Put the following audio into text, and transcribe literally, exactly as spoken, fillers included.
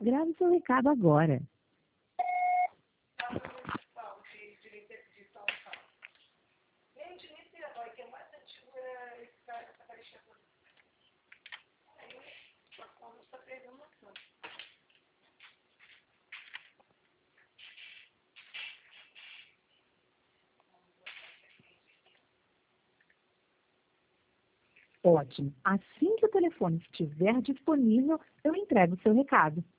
Grave seu recado agora. Ótimo. Assim que o telefone estiver disponível, eu entrego o seu recado.